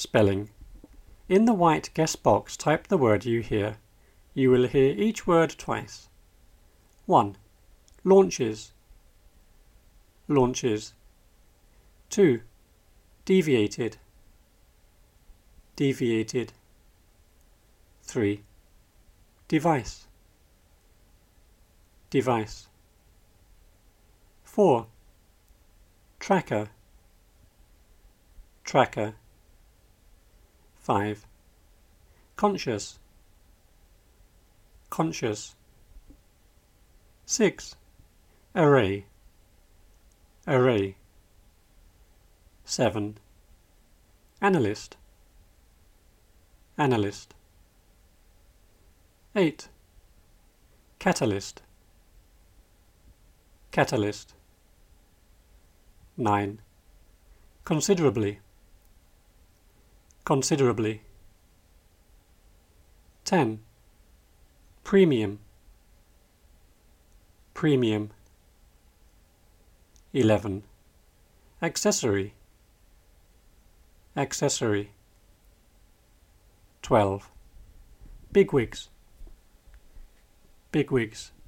Spelling. In the white guess box, type the word you hear. You will hear each word twice. 1. Launches. Launches. 2. Deviated. Deviated. 3. Device. Device. 4. Tracker. Tracker. 5. Conscious. Conscious. 6. Array. Array. 7. Analyst. Analyst. 8. Catalyst. Catalyst. 9. Considerably. Considerably. 10. Premium. Premium. 11. Accessory. Accessory. 12. Bigwigs. Bigwigs.